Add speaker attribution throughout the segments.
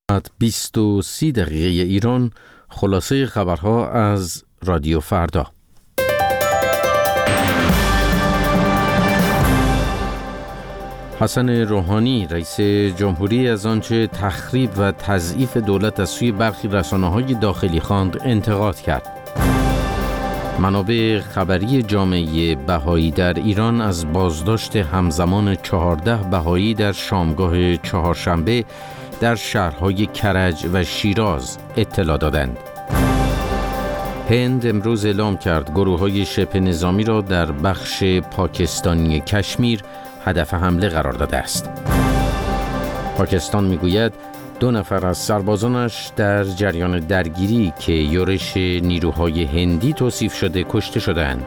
Speaker 1: 20:30 ایران. خلاصه خبرها از رادیو فردا. حسن روحانی رئیس جمهوری از آنچه تخریب و تضعیف دولت از سوی برخی رسانه‌های داخلی خواند انتقاد کرد. منابع خبری جامعه بهایی در ایران از بازداشت همزمان 14 بهایی در شامگاه چهارشنبه در شهرهای کرج و شیراز اطلاع دادند. هند امروز اعلام کرد گروه‌های شبه نظامی را در بخش پاکستانی کشمیر هدف حمله قرار داده است. پاکستان میگوید 2 نفر از سربازانش در جریان درگیری که یورش نیروهای هندی توصیف شده کشته شدند.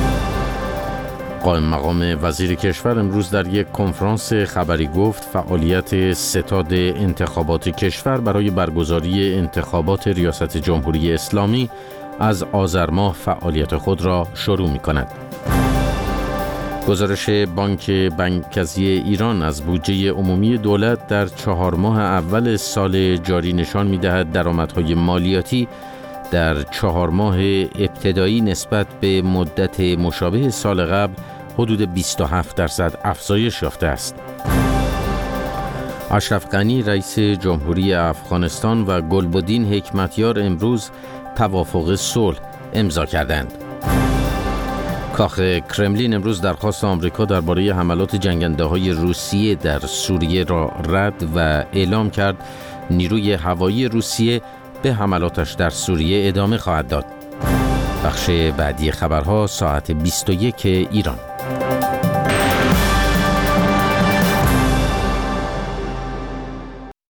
Speaker 1: قائم مقام وزیر کشور امروز در یک کنفرانس خبری گفت فعالیت ستاد انتخابات کشور برای برگزاری انتخابات ریاست جمهوری اسلامی از آذر ماه فعالیت خود را شروع می‌کند. گزارش بانک مرکزی ایران از بودجه عمومی دولت در 4 ماه اول سال جاری نشان می‌دهد درآمدهای مالیاتی در 4 ماه ابتدایی نسبت به مدت مشابه سال قبل حدود 27% افزایش یافته است. اشرف غنی رئیس جمهوری افغانستان و گلبدین حکمتیار امروز توافق صلح امضا کردند. کاخ کرملین امروز درخواست آمریکا درباره حملات جنگنده‌های روسیه در سوریه را رد و اعلام کرد نیروی هوایی روسیه به حملاتش در سوریه ادامه خواهد داد. بخش بعدی خبرها ساعت 21 ایران.